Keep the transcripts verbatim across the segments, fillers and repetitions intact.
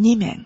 に面。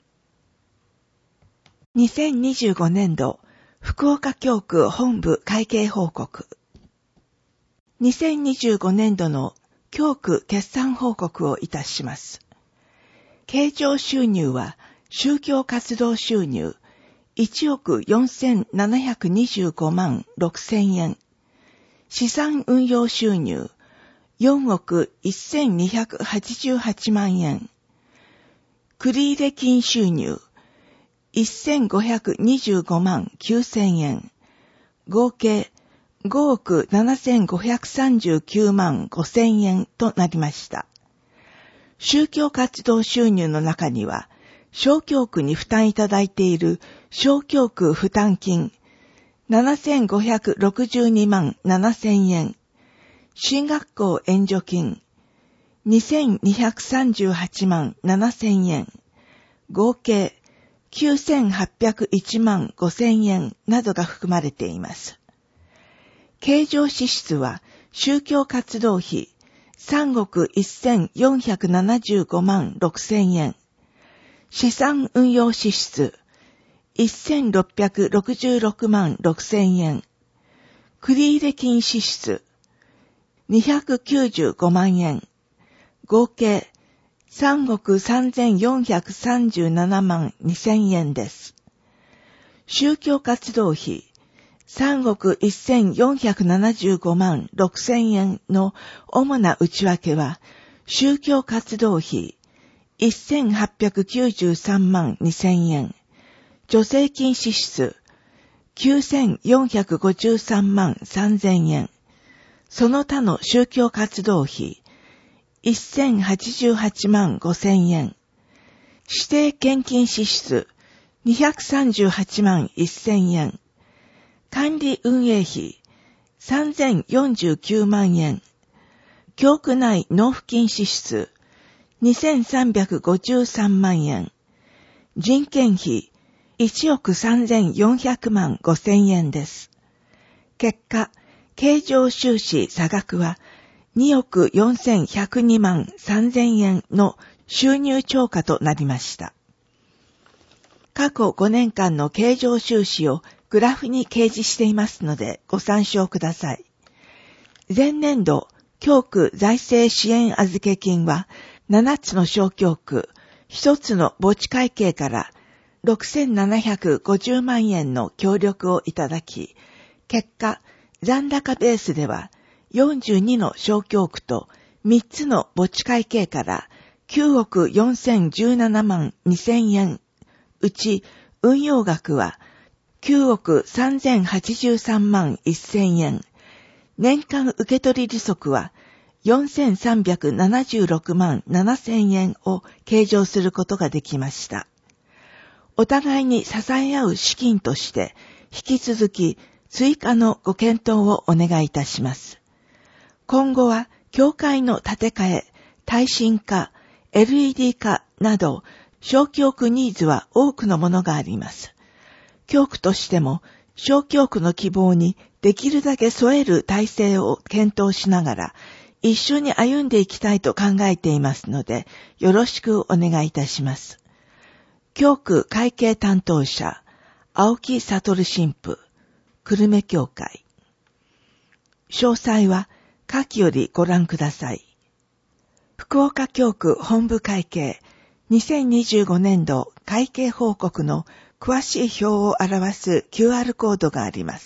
にせんにじゅうごねんど福岡教区本部会計報告。にせんにじゅうごねんどの教区決算報告をいたします。経常収入は宗教活動収入いちおくよんせんななひゃくにじゅうごまんろくせんえん。資産運用収入よんおくせんにひゃくはちじゅうはちまんえん。繰入金収入せんごひゃくにじゅうごまんきゅうせんえん。合計ごおくななせんごひゃくさんじゅうきゅうまんごせんえんとなりました。宗教活動収入の中には、小教区に負担いただいている小教区負担金ななせんごひゃくろくじゅうにまんななせんえん、進学校援助金にせんにひゃくさんじゅうはちまんななせんえん、合計きゅうせんはっぴゃくいちまんごせんえんなどが含まれています。経常支出は宗教活動費さんおくせんよんひゃくななじゅうごまんろくせんえん、資産運用支出せんろっぴゃくろくじゅうろくまんろくせんえん、繰入金支出にひゃくきゅうじゅうごまんえん、合計さんおくさんぜんよんひゃくさんじゅうななまんにせんえんです。宗教活動費さんおくせんよんひゃくななじゅうごまんろくせんえんの主な内訳は、宗教活動費せんはっぴゃくきゅうじゅうさんまんにせんえん、助成金支出きゅうせんよんひゃくごじゅうさんまんさんぜんえん、その他の宗教活動費せんはちじゅうはちまんごせんえん、指定献金支出にひゃくさんじゅうはちまんせんえん、管理運営費さんぜんよんじゅうきゅうまんえん、教区内納付金支出にせんさんびゃくごじゅうさんまんえん、人件費いちおくさんぜんよんひゃくまんごせんえんです。結果、経常収支差額はにおくよんせんひゃくにまんさんぜんえんの収入超過となりました。過去ごねんかんの経常収支をグラフに掲示していますのでご参照ください。前年度、教区財政支援預け金はななつの小教区、ひとつの墓地会計からろくせんななひゃくごじゅうまんえんの協力をいただき、結果、残高ベースではよんじゅうにの小教区とみっつの墓地会計からきゅうおくよんせんじゅうななまんにせんえん、うち運用額はきゅうおくさんぜんはちじゅうさんまんせんえん、年間受取利息はよんせんさんびゃくななじゅうろくまんななせんえんを計上することができました。お互いに支え合う資金として引き続き追加のご検討をお願いいたします。今後は教会の建て替え、耐震化、エルイーディー 化など小教区ニーズは多くのものがあります。教区としても小教区の希望にできるだけ添える体制を検討しながら一緒に歩んでいきたいと考えていますのでよろしくお願いいたします。教区会計担当者青木悟神父、久留米教会。詳細は下記よりご覧ください。福岡教区本部会計にせんにじゅうごねんど会計報告の詳しい表を表す キューアール コードがあります。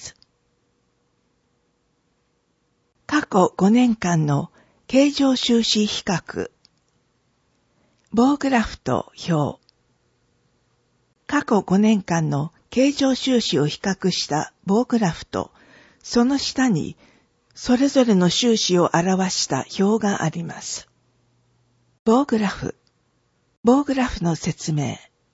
過去ごねんかんの経常収支比較。棒グラフと表。過去ごねんかんの経常収支を比較した棒グラフと、その下にそれぞれの収支を表した表があります。棒グラフ。棒グラフの説明。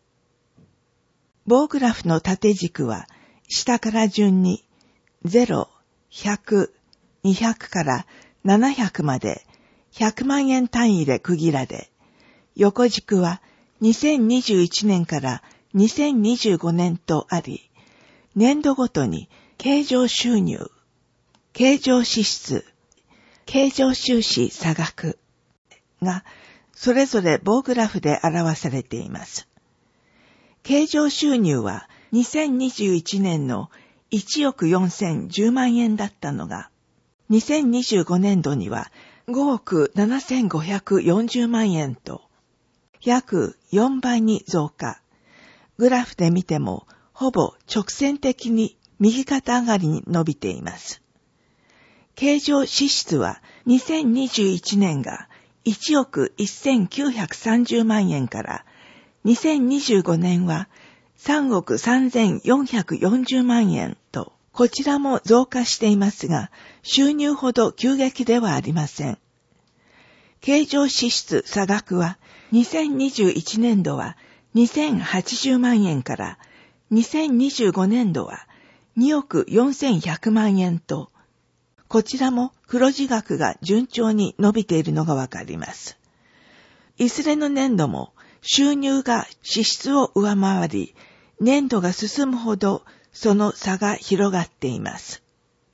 棒グラフの縦軸は下から順にゼロ、ひゃく、にひゃくからななひゃくまでひゃくまんえん単位で区切られ、横軸はにせんにじゅういちねんからにせんにじゅうごねんとあり、年度ごとに経常収入、経常支出、経常収支差額がそれぞれ棒グラフで表されています。 経常収入はにせんにじゅういちねんのいちおくよんせんじゅうまんえんだったのが、にせんにじゅうごねんどにはごおくななせんごひゃくよんじゅうまんえんと、約よんばいに増加。グラフで見てもほぼ直線的に右肩上がりに伸びています。経常支出はにせんにじゅういちねんがいちおくせんきゅうひゃくさんじゅうまんえんからにせんにじゅうごねんはさんおくさんぜんよんひゃくよんじゅうまんえんと、こちらも増加していますが、収入ほど急激ではありません。経常支出差額はにせんにじゅういちねんどはにせんはちじゅうまんえんからにせんにじゅうごねんどはにおくよんせんひゃくまんえんと、こちらも黒字額が順調に伸びているのがわかります。いずれの年度も収入が支出を上回り、年度が進むほどその差が広がっています。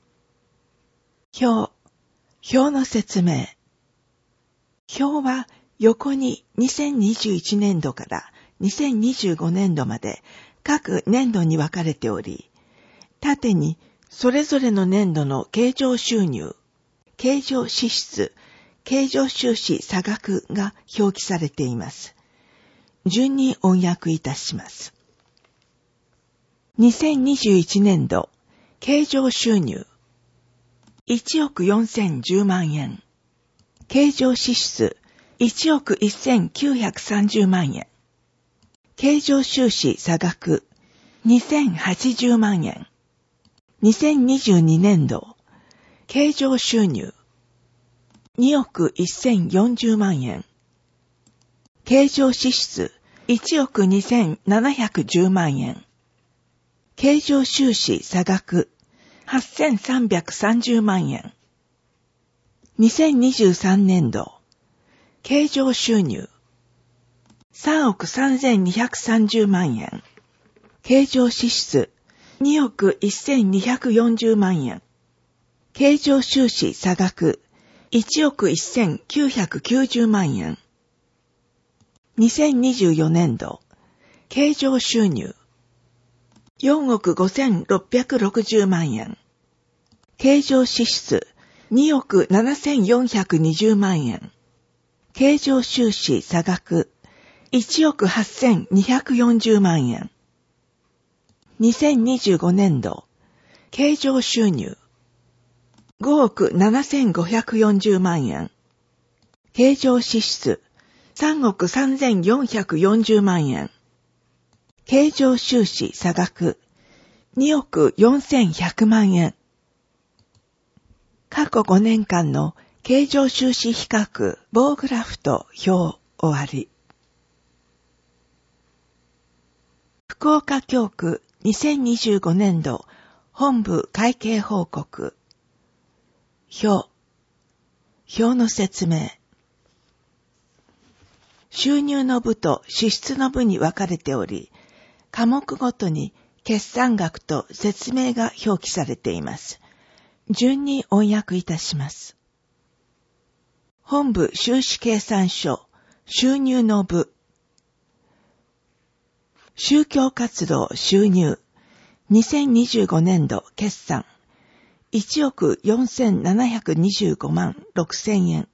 表、表の説明。表は横ににせんにじゅういちねんどからにせんにじゅうごねんどまで各年度に分かれており、縦にそれぞれの年度の経常収入、経常支出、経常収支差額が表記されています。順に音訳いたします。にせんにじゅういちねんど、経常収入、いちおくよんせんじゅうまんえん。経常支出、いちおくせんきゅうひゃくさんじゅうまんえん。経常収支差額、にせんはちじゅうまんえん。にせんにじゅうにねんど、経常収入、におくせんよんじゅうまんえん。経常支出、いちおくにせんななひゃくじゅうまんえん。経常収支差額、はっせんさんびゃくさんじゅうまんえん。にせんにじゅうさんねんど、経常収入、さんおくさんぜんにひゃくさんじゅうまんえん。経常支出、におくせんにひゃくよんじゅうまんえん。経常収支差額、いちおくせんきゅうひゃくきゅうじゅうまんえん。にせんにじゅうよねんど、経常収入、よんおくごせんろっぴゃくろくじゅうまんえん。経常支出、におくななせんよんひゃくにじゅうまんえん。経常収支差額、いちおくはっせんにひゃくよんじゅうまんえん。にせんにじゅうごねんど、経常収入、ごおくななせんごひゃくよんじゅうまんえん。経常支出、さんおくさんぜんよんひゃくよんじゅうまんえん。経常収支差額、におくよんせんひゃくまんえん。過去ごねんかんの経常収支比較棒グラフと表終わり。福岡教区にせんにじゅうごねんど本部会計報告。表。表の説明。収入の部と支出の部に分かれており、科目ごとに決算額と説明が表記されています。順に音訳いたします。本部収支計算書、収入の部。宗教活動収入、にせんにじゅうごねんど決算、いちおくよんせんななひゃくにじゅうごまんろくせんえん。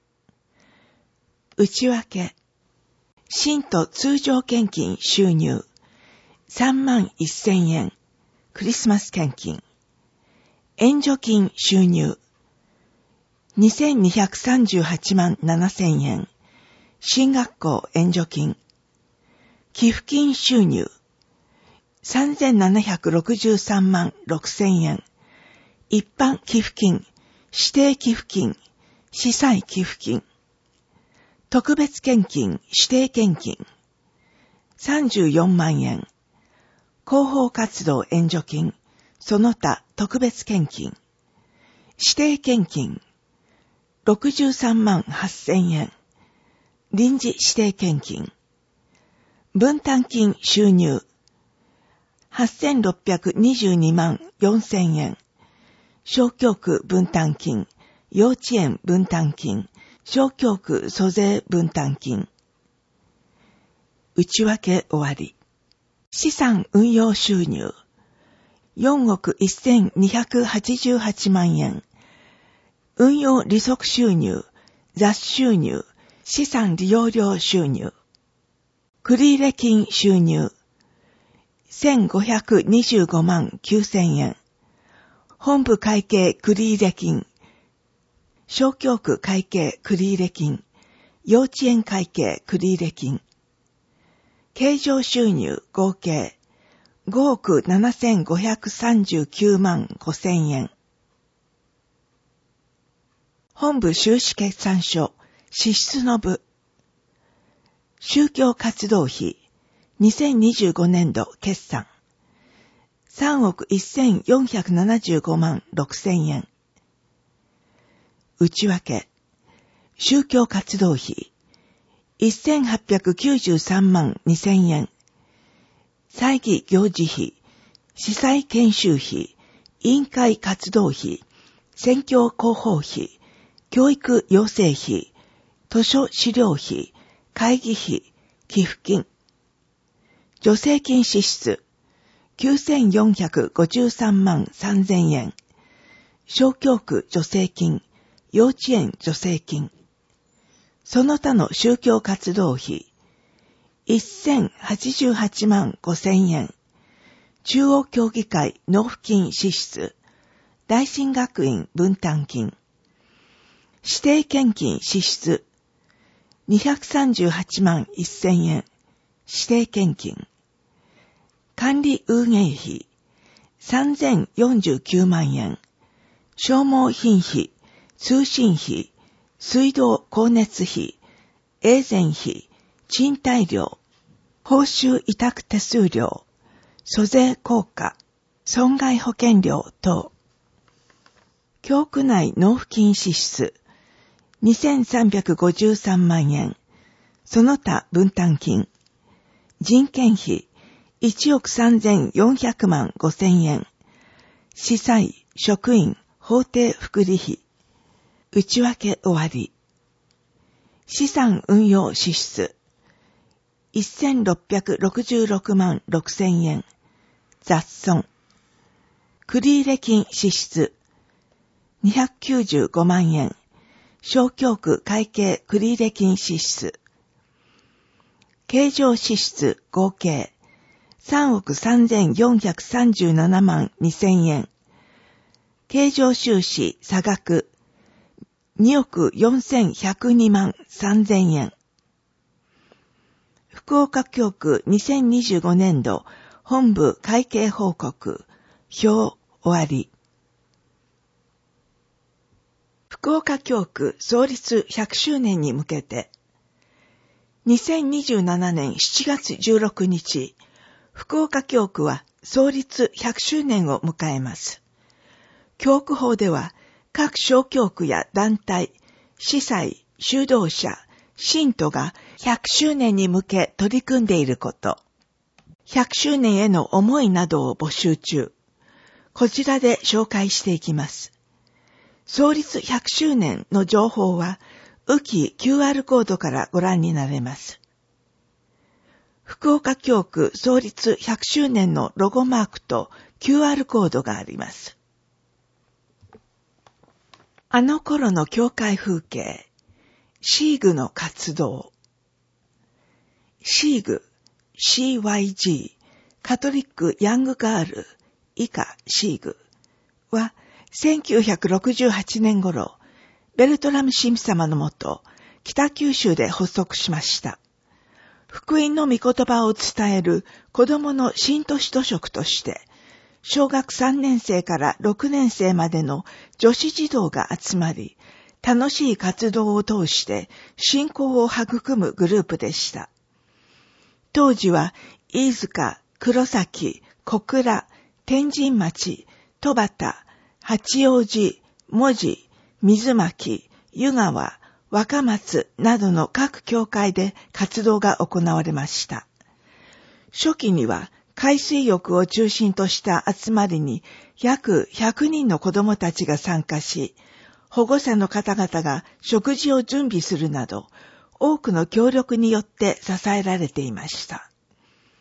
内訳、信徒通常献金収入、さんまんせんえん、クリスマス献金。援助金収入、にせんにひゃくさんじゅうはちまんななせんえん、進学校援助金。寄付金収入、さんぜんななひゃくろくじゅうさんまんろくせんえん、一般寄付金、指定寄付金、司祭寄付金。特別献金、指定献金、さんじゅうよんまんえん。広報活動援助金、その他特別献金。指定献金、ろくじゅうさんまんはっせんえん。臨時指定献金。分担金収入、はっせんろっぴゃくにじゅうにまんよんせんえん。小教区分担金、幼稚園分担金、小教区租税分担金。内訳終わり。 資産運用収入よんおくせんにひゃくはちじゅうはちまんえん。運用利息収入、雑収入、資産利用料収入。繰入金収入せんごひゃくにじゅうごまんきゅうせんえん。本部会計繰入金。小教区会計繰入金。幼稚園会計繰入金。経常収入合計ごおくななせんごひゃくさんじゅうきゅうまんごせんえん。本部収支決算書支出の部。宗教活動費にせんにじゅうごねんど決算さんおくせんよんひゃくななじゅうごまんろくせんえん。内訳宗教活動費せんはっぴゃくきゅうじゅうさんまんにせんえん。祭儀行事費、司祭研修費、委員会活動費、選挙広報費、教育養成費、図書資料費、会議費、寄付金。助成金支出、きゅうせんよんひゃくごじゅうさんまんさんぜんえん。小教区助成金、幼稚園助成金。その他の宗教活動費、せんはちじゅうはちまんごせんえん。中央協議会納付金支出。大進学院分担金。指定献金支出。にひゃくさんじゅうはちまんせんえん。指定献金。管理運営費。さんぜんよんじゅうきゅうまんえん。消耗品費、通信費、水道光熱費、永全費、賃貸料、報酬委託手数料、租税効果、損害保険料等。教区内納付金支出、にせんさんびゃくごじゅうさんまんえん。その他分担金。人件費、いちおくさんぜんよんひゃくまんごせんえん。司祭、職員、法定福利費。内訳終わり。資産運用支出。せんろっぴゃくろくじゅうろくまんろくせんえん。雑損。繰入金支出。にひゃくきゅうじゅうごまんえん。小教区会計繰入金支出。経常支出合計。さんおくさんぜんよんひゃくさんじゅうななまんにせんえん。経常収支差額。におくよんせんひゃくにまんさんぜんえん。福岡教区にせんにじゅうごねんど本部会計報告表終わり。福岡教区創立ひゃくしゅうねんに向けてにせんにじゅうななねんしちがつじゅうろくにち福岡教区は創立ひゃくしゅうねんを迎えます。教区法では各小教区や団体、司祭、修道者、信徒がひゃくしゅうねんに向け取り組んでいること、ひゃくしゅうねんへの思いなどを募集中。こちらで紹介していきます。創立ひゃくしゅうねんの情報は、ウキ キューアール コードからご覧になれます。福岡教区創立ひゃくしゅうねんのロゴマークと キューアール コードがあります。あの頃の教会風景、シーグの活動。シーグ、シーワイジー、カトリックヤングガール、以下シーグは、せんきゅうひゃくろくじゅうはちねん頃、ベルトラム神父様のもと、北九州で発足しました。福音の御言葉を伝える子供の信徒使徒職として、小学さんねんせいからろくねんせいまでの女子児童が集まり、楽しい活動を通して信仰を育むグループでした。当時は、飯塚、黒崎、小倉、天神町、戸畑、八王子、門司、水巻、湯川、若松などの各教会で活動が行われました。初期には海水浴を中心とした集まりに約ひゃくにんの子どもたちが参加し、保護者の方々が食事を準備するなど、多くの協力によって支えられていました。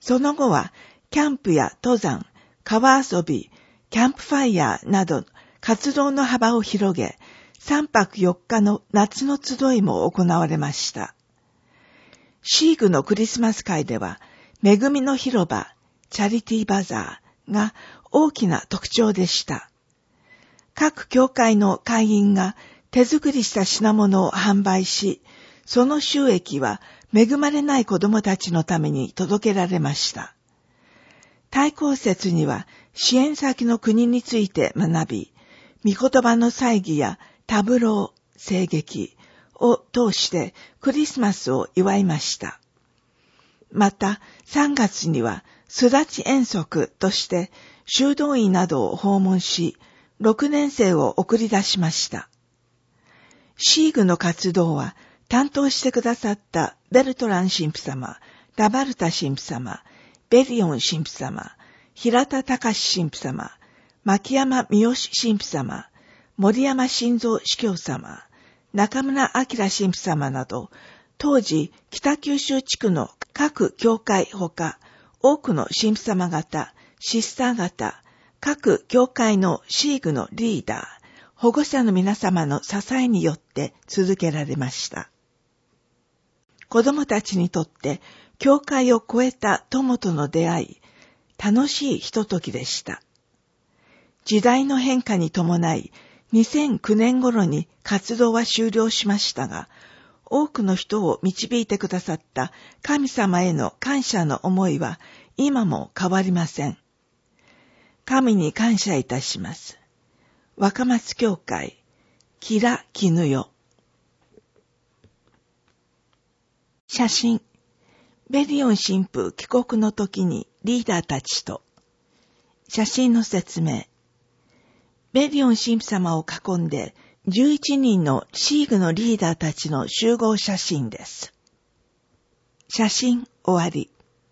その後は、キャンプや登山、川遊び、キャンプファイヤーなど活動の幅を広げ、さんぱくよっかの夏の集いも行われました。シーグのクリスマス会では、恵みの広場、チャリティーバザーが大きな特徴でした。各教会の会員が手作りした品物を販売し、その収益は恵まれない子供たちのために届けられました。対抗節には支援先の国について学び、御言葉の祭儀やタブロー、聖劇を通してクリスマスを祝いました。またさんがつには巣立ち遠足として修道院などを訪問し、ろくねん生を送り出しました。シーグの活動は担当してくださったベルトラン神父様、ラバルタ神父様、ベリオン神父様、平田隆神父様、牧山三好神父様、森山晋三司教様、中村明神父様など、当時北九州地区の各教会ほか、多くの神父様方、シスター方、各教会のシーグのリーダー、保護者の皆様の支えによって続けられました。子供たちにとって、教会を超えた友との出会い、楽しいひとときでした。時代の変化に伴い、にせんきゅうねん頃に活動は終了しましたが、多くの人を導いてくださった神様への感謝の思いは今も変わりません。神に感謝いたします。若松教会、キラキヌヨ。写真。ベリオン神父帰国の時にリーダーたちと。写真の説明。ベリオン神父様を囲んでじゅういちにんのシーグのリーダーたちの集合写真です。写真終わり。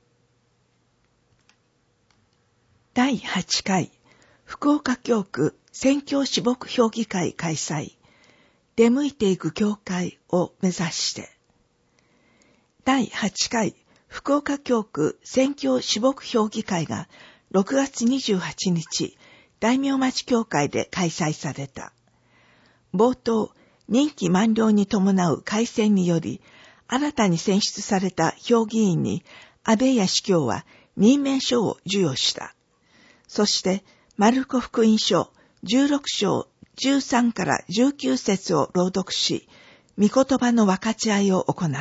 だいはちかい福岡教区宣教師牧評議会開催。出向いていく教会を目指して。だいはちかい福岡教区宣教師牧評議会がろくがつにじゅうはちにち、大名町教会で開催された。冒頭、任期満了に伴う改選により、新たに選出された評議員に安倍谷司教は任命書を授与した。そして、マルコ福音書じゅうろくしょうじゅうさんからじゅうきゅうせつを朗読し、御言葉の分かち合いを行った。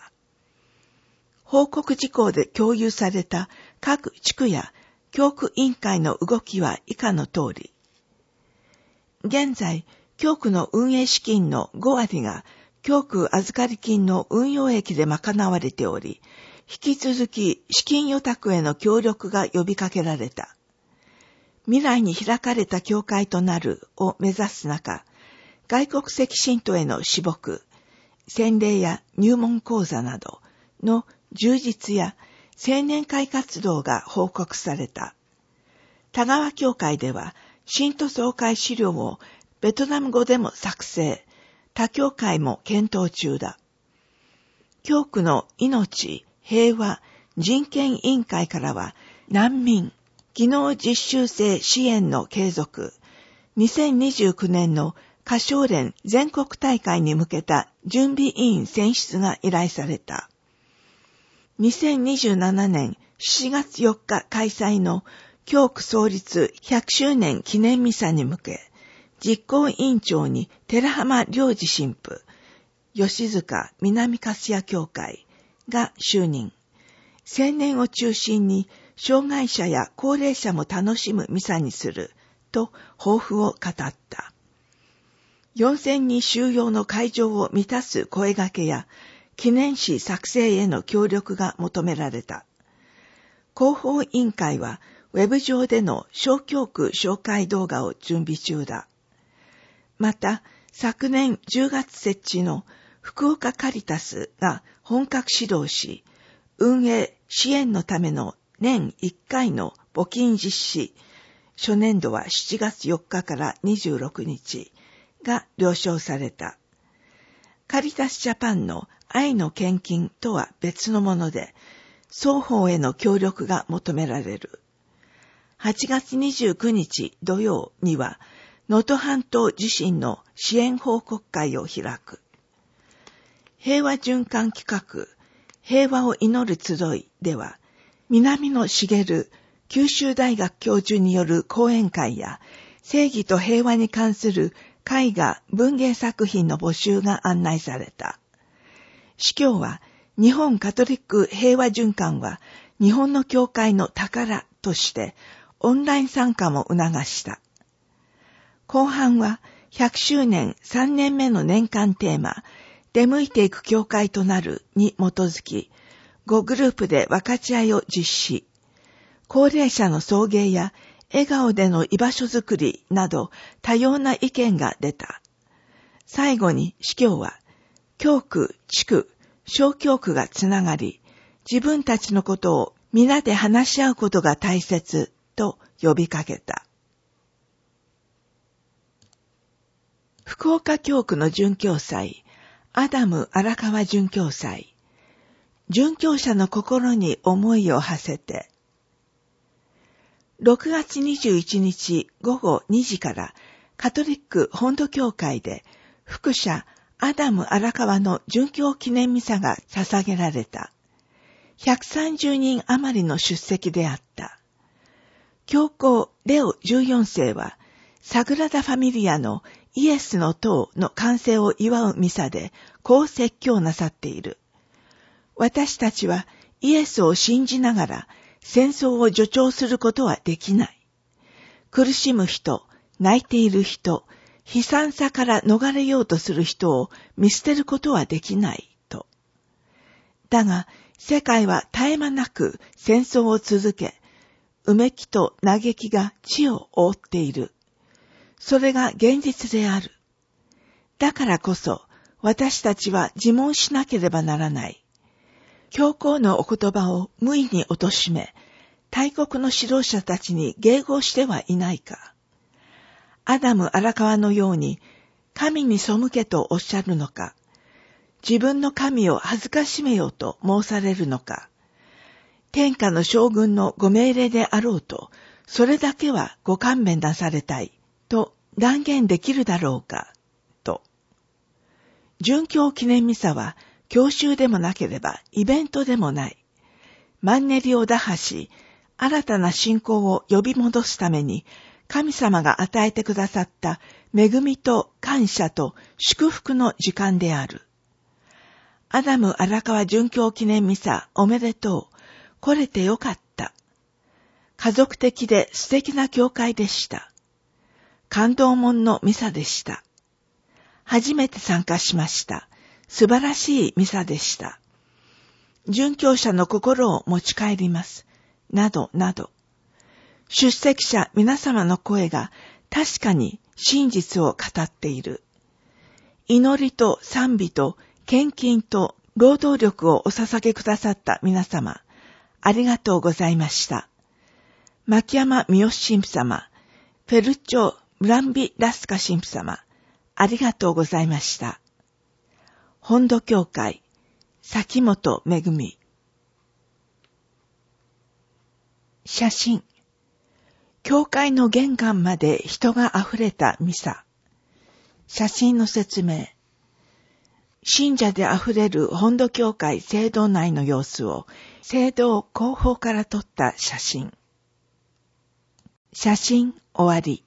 報告事項で共有された各地区や教区委員会の動きは以下の通り。現在、教区の運営資金のごわりが教区預かり金の運用益で賄われており、引き続き資金予託への協力が呼びかけられた。未来に開かれた教会となるを目指す中、外国籍信徒への私牧、洗礼や入門講座などの充実や青年会活動が報告された。田川教会では、信徒総会資料をベトナム語でも作成、他教会も検討中だ。教区の命、平和、人権委員会からは、難民、技能実習生支援の継続、にせんにじゅうきゅうねんの歌唱連全国大会に向けた準備委員選出が依頼された。にせんにじゅうななねんしちがつよっか開催の教区創立ひゃくしゅうねん記念ミサに向け、実行委員長に寺浜良二神父、吉塚南粕谷教会が就任。青年を中心に障害者や高齢者も楽しむミサにすると抱負を語った。よんせんにん収容の会場を満たす声掛けや記念誌作成への協力が求められた。広報委員会はウェブ上での小教区紹介動画を準備中だ。また、昨年じゅうがつ設置の福岡カリタスが本格始動し、運営支援のための年いっかいの募金実施、初年度はしちがつよっかからにじゅうろくにちが了承された。カリタスジャパンの愛の献金とは別のもので、 双方への協力が求められる。はちがつにじゅうくにち土曜には、能登半島地震の支援報告会を開く。平和循環企画、平和を祈る集いでは、南野茂九州大学教授による講演会や、正義と平和に関する絵画、文芸作品の募集が案内された。司教は、日本カトリック平和循環は日本の教会の宝としてオンライン参加も促した。後半はひゃくしゅうねんさんねんめの年間テーマ、出向いていく教会となるに基づき、ごグループで分かち合いを実施。高齢者の送迎や笑顔での居場所づくりなど多様な意見が出た。最後に司教は、教区、地区、小教区がつながり、自分たちのことを皆で話し合うことが大切と呼びかけた。福岡教区の殉教祭、アダム荒川殉教祭。殉教者の心に思いを馳せて。ろくがつにじゅういちにちごごにじからカトリック本土教会で福者アダム荒川の殉教記念ミサが捧げられた。ひゃくさんじゅうにん余りの出席であった。教皇レオじゅうよんせいはサグラダ・ファミリアのイエスの塔の完成を祝うミサでこう説教なさっている。私たちはイエスを信じながら戦争を助長することはできない。苦しむ人、泣いている人、悲惨さから逃れようとする人を見捨てることはできないと。だが世界は絶え間なく戦争を続け、うめきと嘆きが地を覆っている。それが現実である。だからこそ私たちは自問しなければならない。教皇のお言葉を無意に貶め、大国の指導者たちに迎合してはいないか。アダム荒川のように神に背けとおっしゃるのか、自分の神を恥ずかしめようと申されるのか、天下の将軍のご命令であろうと、それだけはご勘弁なされたいと断言できるだろうか、と。殉教記念ミサは教習でもなければイベントでもない。マンネリを打破し、新たな信仰を呼び戻すために、神様が与えてくださった恵みと感謝と祝福の時間である。アダム荒川殉教記念ミサおめでとう。来れてよかった。家族的で素敵な教会でした。感動もんのミサでした。初めて参加しました。素晴らしいミサでした。殉教者の心を持ち帰ります。などなど。出席者皆様の声が確かに真実を語っている。祈りと賛美と献金と労働力をお捧げくださった皆様、ありがとうございました。牧山三好神父様、フェルッチョ・ムランビ・ラスカ神父様、ありがとうございました。本土教会、崎本めぐみ。写真。教会の玄関まで人があふれたミサ。写真の説明。信者であふれる本土教会聖堂内の様子を聖堂後方から撮った写真。写真終わり。